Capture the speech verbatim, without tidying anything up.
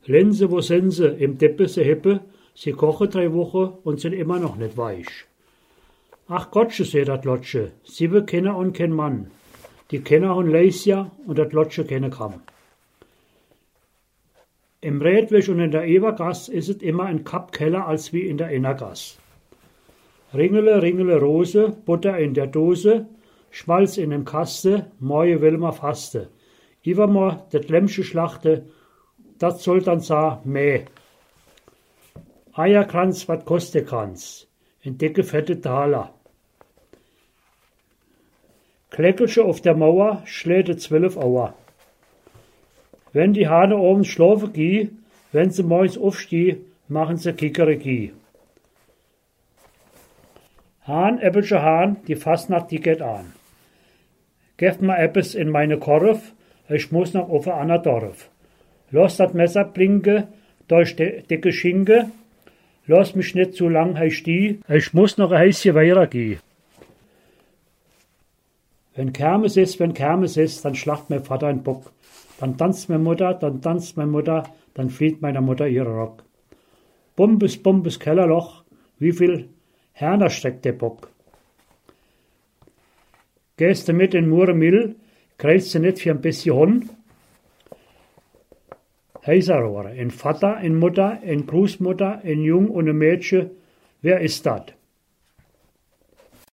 Lense, wo sind sie? Im Deppe, sie heppe. Sie kochen drei Wochen und sind immer noch nicht weich. Ach Gottche, sagt dat Lotsche, sieben Kinder und kein Mann. Die Kinder haben Leisja und dat Lotsche keine Gramm. Im Rädwig und in der Ebergass ist es immer ein Kapp keller als wie in der Innergass. Ringele, Ringele, Rose, Butter in der Dose, Schmalz in dem Kaste, Moje will ma faste. Iwermor det Lämmsche schlachte, dat soll dann sa Mäh. Eierkranz, wat kostet Kranz? In dicke fette Taler. Kleckelche auf der Mauer, schläte zwölf Auer. Wenn die Hane oben schlafen gie, wenn sie morgens aufsteh, machen sie Kikeriki. Hahn, äppelsche Hahn, die Fastnacht, die geht an. Gebt ma eppes in meine Korf, ich muss noch auf ein ander Dorf. Los dat Messer blinke, durch de dicke Schinke, los mich nicht zu lang hei steh, ich muss noch ein heißje weiter gehen. Wenn Kermes ist, wenn Kermes ist, dann schlacht mein Vater ein Bock. Dann tanzt meine Mutter, dann tanzt meine Mutter, dann flieht meiner Mutter ihre Rock. Bumbes, bumbes Kellerloch, wie viel Herner steckt der Bock. Gehst du mit in Muremil, kriegst du nicht für ein bisschen Hund? Heiserrohre, in Vater, in Mutter, in Großmutter, in Jung und ein Mädchen, wer ist dat?